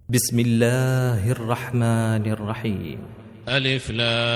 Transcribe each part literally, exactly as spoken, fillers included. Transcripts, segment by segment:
بسم الله الرحمن الرحيم. ألف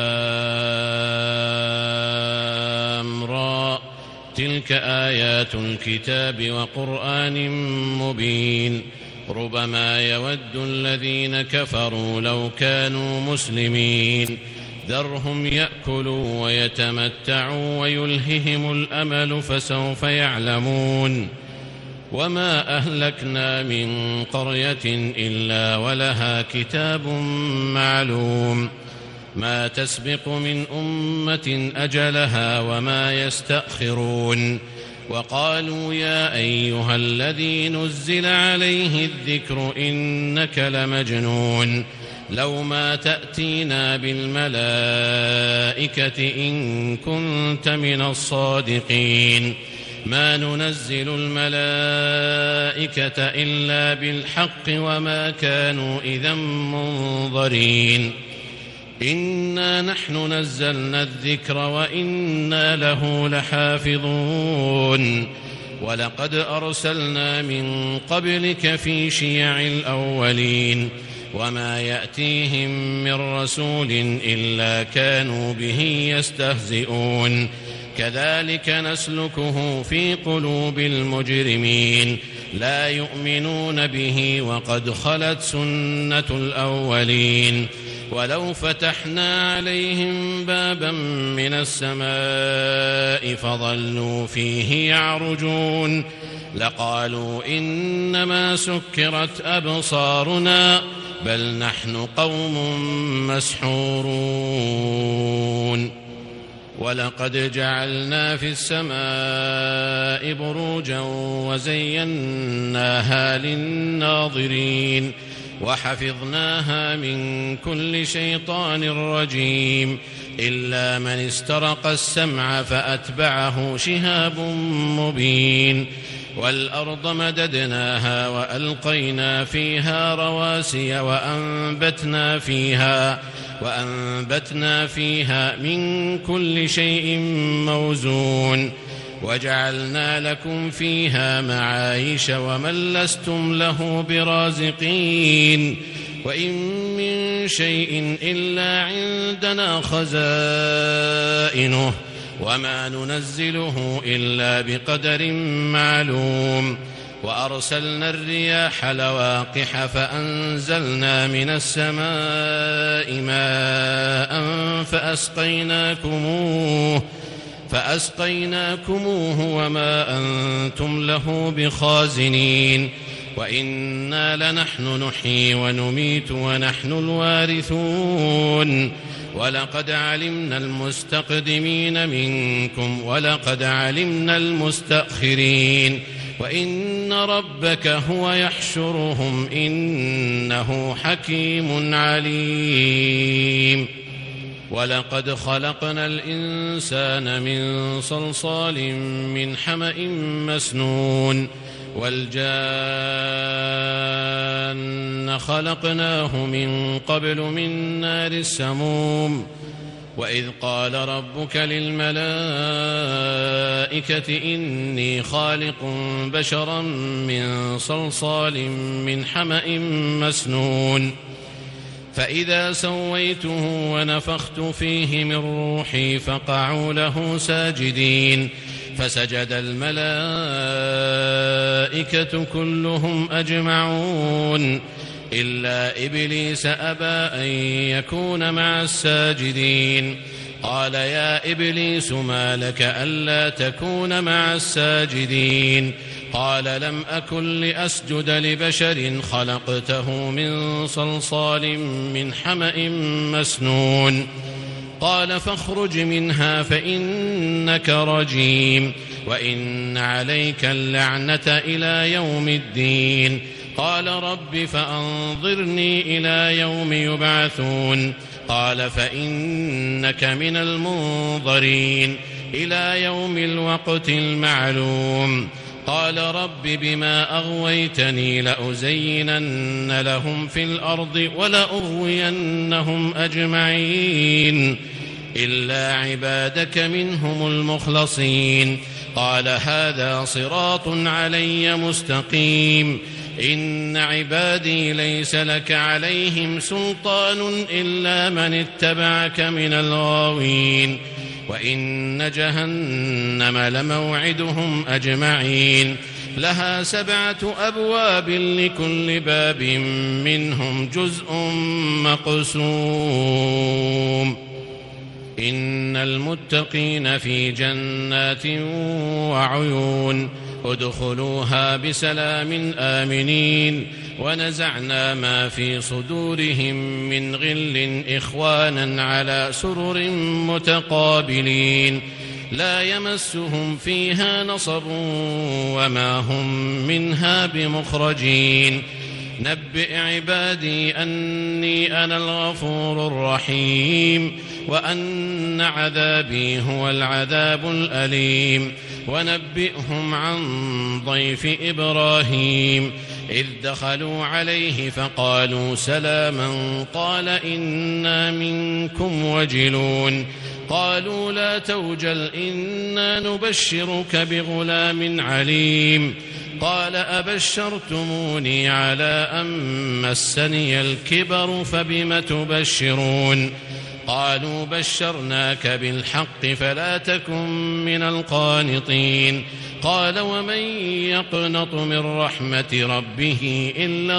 لام را، تلك آيات الكتاب وقرآن مبين. ربما يود الذين كفروا لو كانوا مسلمين، ذرهم يأكلوا ويتمتعوا ويلههم الأمل فسوف يعلمون. وما أهلكنا من قرية إلا ولها كتاب معلوم، ما تسبق من أمة أجلها وما يستأخرون. وقالوا يا أيها الذي نزل عليه الذكر إنك لمجنون، لو ما تأتينا بالملائكة إن كنت من الصادقين، ما ننزل الملائكة إلا بالحق وما كانوا إذا منظرين. إنا نحن نزلنا الذكر وإنا له لحافظون. ولقد أرسلنا من قبلك في شيع الأولين، وما يأتيهم من رسول إلا كانوا به يستهزئون. كذلك نسلكه في قلوب المجرمين، لا يؤمنون به وقد خلت سنة الأولين. ولو فتحنا عليهم بابا من السماء فظلوا فيه يعرجون لقالوا إنما سكرت أبصارنا بل نحن قوم مسحورون. ولقد جعلنا في السماء بروجا وزيناها للناظرين وحفظناها من كل شيطان رجيم إلا من استرق السمع فأتبعه شهاب مبين. والأرض مددناها وألقينا فيها رواسي وأنبتنا فيها وأنبتنا فيها من كل شيء موزون. وجعلنا لكم فيها معايش ومن لستم له برازقين. وإن من شيء إلا عندنا خزائنه وما ننزله إلا بقدر معلوم. وأرسلنا الرياح لواقح فأنزلنا من السماء ماء فأسقيناكموه فأسقيناكموه وما أنتم له بخازنين. وإنا لنحن نحيي ونميت ونحن الوارثون. ولقد علمنا المستقدمين منكم ولقد علمنا المستأخرين. وإن ربك هو يحشرهم إنه حكيم عليم. ولقد خلقنا الإنسان من صلصال من حمأ مسنون. والجان خلقناه من قبل من نار السموم. وإذ قال ربك للملائكة إني خالق بشرا من صلصال من حمأ مسنون. فإذا سويته ونفخت فيه من روحي فقعوا له ساجدين. فسجد الملائكة كلهم أجمعون إلا إبليس أبى أن يكون مع الساجدين. قال يا إبليس ما لك ألا تكون مع الساجدين؟ قال لم أكن لأسجد لبشر خلقته من صلصال من حمأ مسنون. قال فاخرج منها فإنك رجيم وإن عليك اللعنة إلى يوم الدين. قال رب فأنظرني إلى يوم يبعثون. قال فإنك من المنظرين إلى يوم الوقت المعلوم. قال رب بما أغويتني لأزينن لهم في الأرض ولأغوينهم أجمعين إلا عبادك منهم المخلصين. قال هذا صراط علي مستقيم. إن عبادي ليس لك عليهم سلطان إلا من اتبعك من الغاوين وإن جهنم لموعدهم أجمعين لها سبعة أبواب لكل باب منهم جزء مقسوم إن المتقين في جنات وعيون ادخلوها بسلام آمنين ونزعنا ما في صدورهم من غل إخوانا على سرر متقابلين لا يمسهم فيها نصب وما هم منها بمخرجين نبئ عبادي أني أنا الغفور الرحيم وأن عذابي هو العذاب الأليم ونبئهم عن ضيف إبراهيم إذ دخلوا عليه فقالوا سلاما قال إنا منكم وجلون قالوا لا توجل إنا نبشرك بغلام عليم قال أبشرتموني على أن مسني الكبر فبم تبشرون قالوا بشرناك بالحق فلا تكن من القانطين قال ومن يقنط من رحمة ربه إلا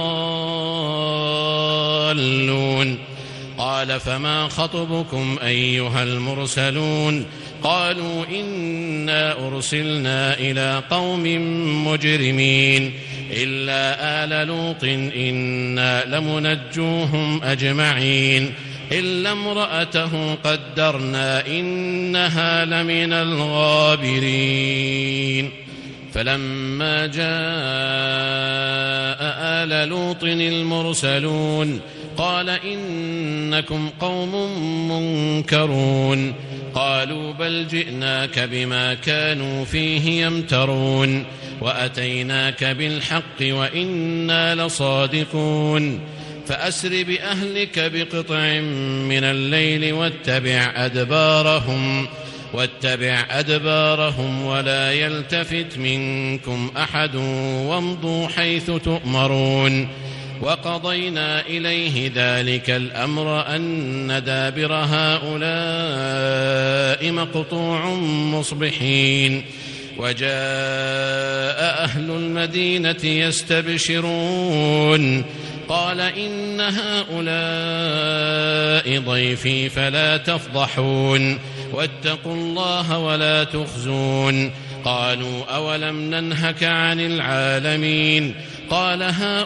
الضالون قال فما خطبكم أيها المرسلون قالوا إنا أرسلنا إلى قوم مجرمين إلا آل لوط إنا لمنجوهم أجمعين إلا امرأته قدرنا إنها لمن الغابرين فلما جاء آل لوط المرسلون قال إنكم قوم منكرون قالوا بل جئناك بما كانوا فيه يمترون وأتيناك بالحق وإنا لصادقون فأسر بأهلك بقطع من الليل واتبع أدبارهم واتبع أدبارهم ولا يلتفت منكم أحد وامضوا حيث تؤمرون وقضينا إليه ذلك الأمر أن دابر هؤلاء مقطوع مصبحين وجاء أهل المدينة يستبشرون قال إن هؤلاء ضيفي فلا تفضحون واتقوا الله ولا تخزون قالوا أولم ننهك عن العالمين قال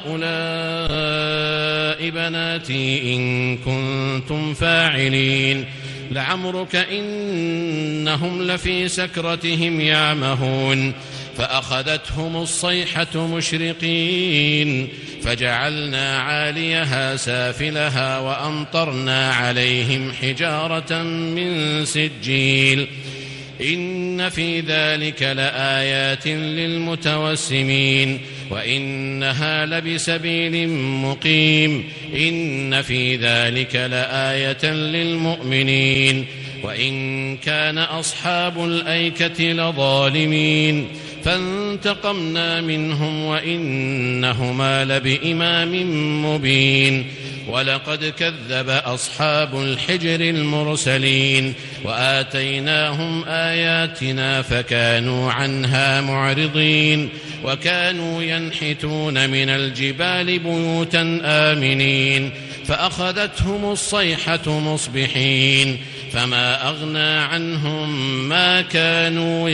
هؤلاء بناتي إن كنتم فاعلين لعمرك إنهم لفي سكرتهم يعمهون فأخذتهم الصيحة مشرقين فجعلنا عاليها سافلها وأمطرنا عليهم حجارة من سجيل إن في ذلك لآيات للمتوسمين وإنها لبسبيل مقيم إن في ذلك لآية للمؤمنين وإن كان أصحاب الأيكة لظالمين فانتقمنا منهم وإنهما لبإمام مبين ولقد كذب أصحاب الحجر المرسلين وآتيناهم آياتنا فكانوا عنها معرضين وكانوا ينحتون من الجبال بيوتا آمنين فأخذتهم الصيحة مصبحين فما أغنى عنهم ما كانوا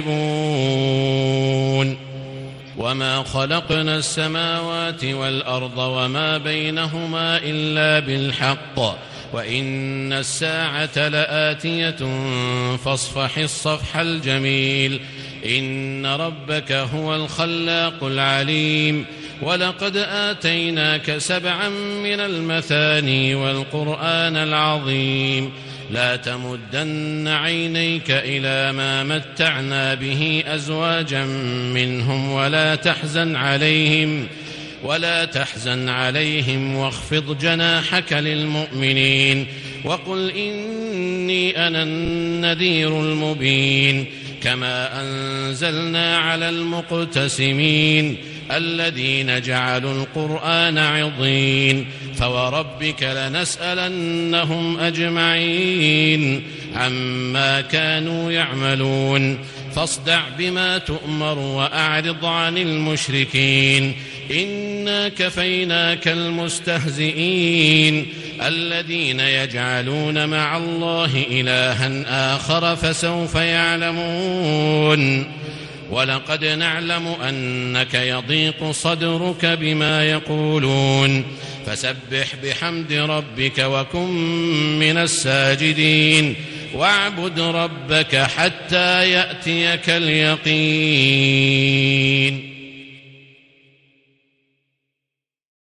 يكسبون وما خلقنا السماوات والأرض وما بينهما إلا بالحق وإن الساعة لآتية فاصفح الصفح الجميل إن ربك هو الخلاق العليم ولقد آتيناك سبعا من المثاني والقرآن العظيم لا تمدن عينيك إلى ما متعنا به أزواجا منهم ولا تحزن عليهم ولا تحزن عليهم واخفض جناحك للمؤمنين وقل إني أنا النذير المبين كما أنزلنا على المقتسمين الذين جعلوا القرآن عضين فوربك لنسألنهم أجمعين عما كانوا يعملون فاصدع بما تؤمر وأعرض عن المشركين إنا كفيناك المستهزئين الذين يجعلون مع الله إلها آخر فسوف يعلمون ولقد نعلم أنك يضيق صدرك بما يقولون فسبح بحمد ربك وكن من الساجدين واعبد ربك حتى يأتيك اليقين.